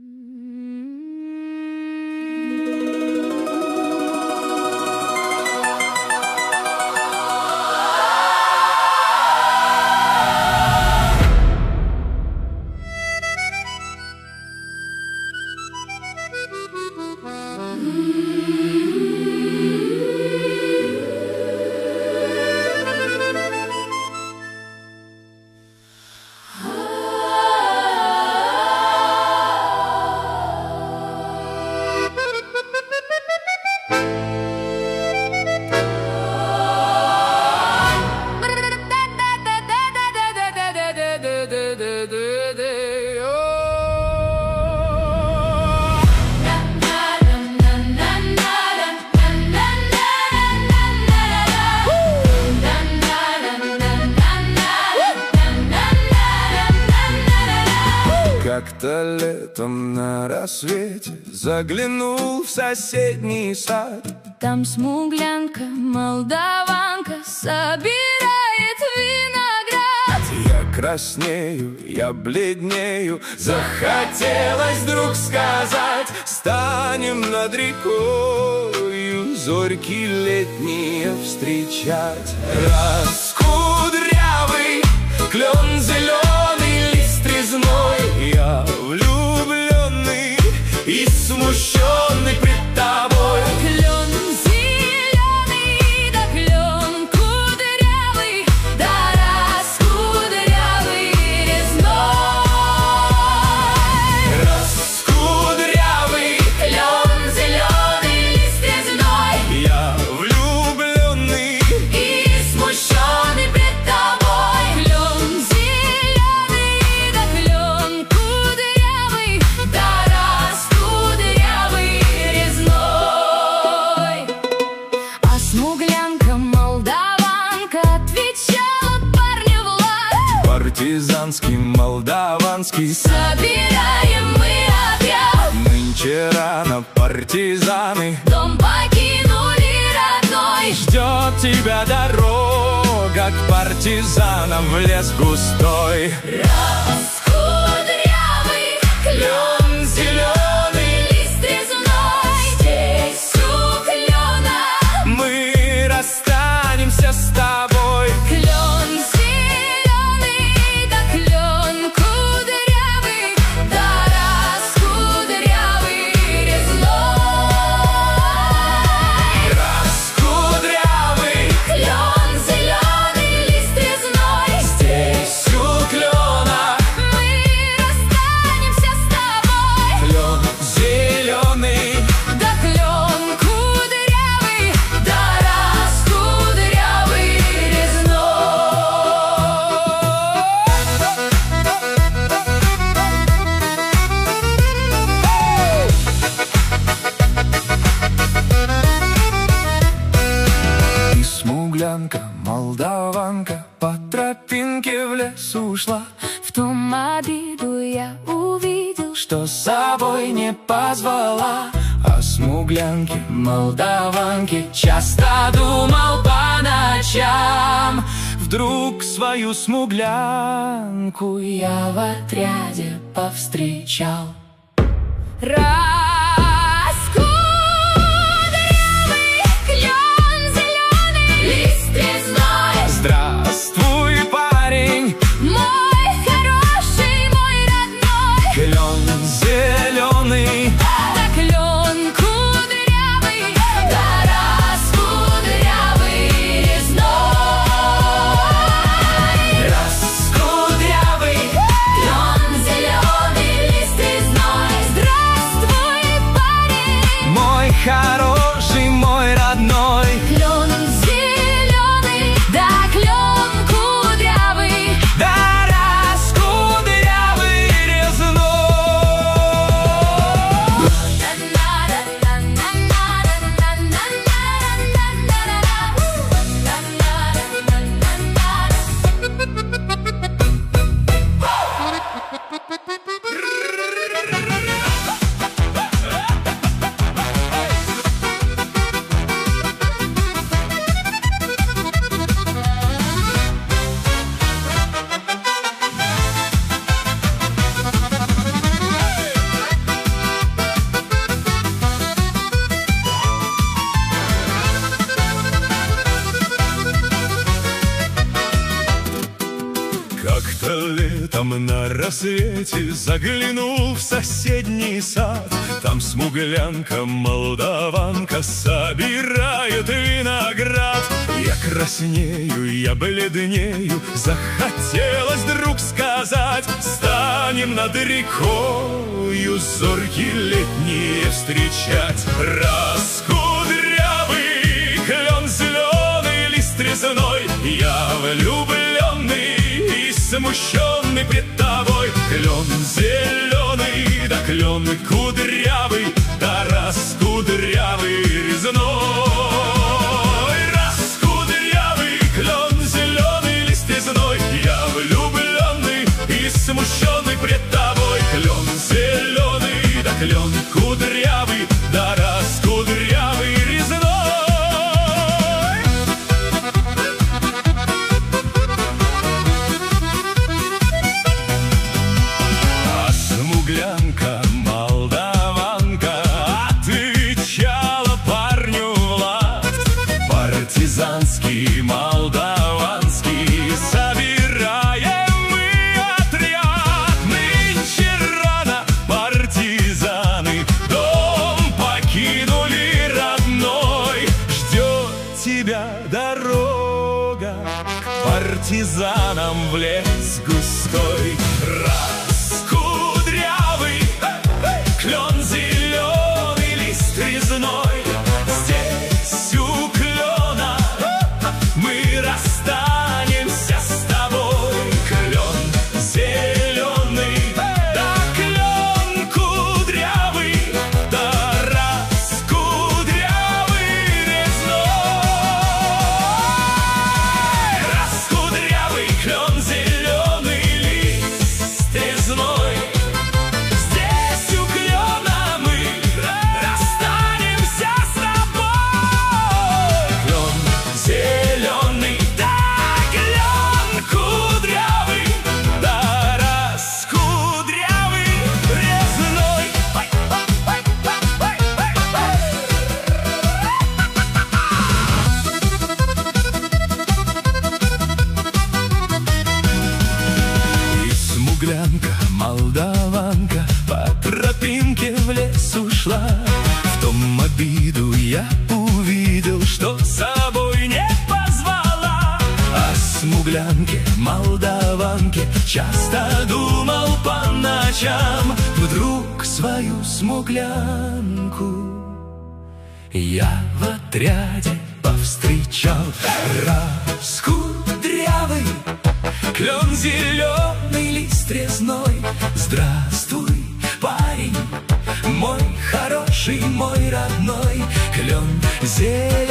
Как-то летом на рассвете заглянул в соседний сад. Там смуглянка, молдаванка собирает виноград. Я краснею, я бледнею, захотелось вдруг сказать: станем над рекою зорьки летние встречать. Раскудрявый клен зеленый, лист резной, я влюбленный и смущенный пред тобой. Клен зеленый, да клен кудрявый, да раскудрявый резной. Раскудрявый Клен зеленый, лист резной, я влюбленный и смущенный пред тобой. Клен зеленый, да клен кудрявый, да раскудрявый резной. А смуглянка, молдаванка отвечала парню в лад: партизанский, молдаванский, собираем мы опять. нынче рано, партизаны, Дом покинули родной. ждет тебя дорога к партизанам в лес густой. Раскудрявый клен зеленый, лист резной, здесь у клена Мы расстанемся с тобой. клен зеленый, да клен кудрявый, да раскудрявый резной. Раскудрявый Клен зеленый, лист резной, здесь у клена, мы расстанемся с тобой. клен зеленый. Да клен кудрявый, да раскудрявый резной. И смуглянка, молдаванка по тропинке в лес ушла. В том обиду я увидел, Что с собой не позвала. О смуглянке, молдаванке часто думал по ночам. Вдруг свою смуглянку я в отряде повстречал. Раскудрявый клен зеленый, лист резной, здравствуй, парень, мой хороший, мой родной. клен зеленый, Да клен кудрявый, да раскудрявый резной. раскудрявый, Клен зеленый, лист резной, здравствуй, рассвете заглянул в соседний сад. Там смуглянка, молдаванка собирает виноград. Я краснею, я бледнею, захотелось вдруг сказать: станем над рекою зорьки летние встречать. Раскудрявый клен зеленый, лист резной, я влюбленный и смущенный пред тобой. Клен зеленый, да клен кудрявый, да раскудрявый резной. Раскудрявый клен зеленый, лист резной, я влюбленный и смущенный пред тобой. Клен зеленый, да клен кудрявый, да раскудрявый резной. Смуглянка, молдаванка отвечала парню Влад. Партизанский, молдаванский собираем мы отряд. Нынче рано партизаны дом покинули родной. Ждет тебя дорога к партизанам в лес густой. Клен зеленый, лист резной, здесь у клена мы расстанемся с тобой. Клен зеленый, да клен кудрявый, да раскудрявый резной. Раскудрявый клен зеленый, лист резной, молдаванка по тропинке в лес ушла. В том обиду я увидел, что с собой не позвала. О смуглянке, молдаванке часто думал по ночам. Вдруг свою смуглянку я в отряде повстречал. Раскудрявый клен зеленый, лист резной, здравствуй, парень, мой хороший, мой родной. Клен зеленый.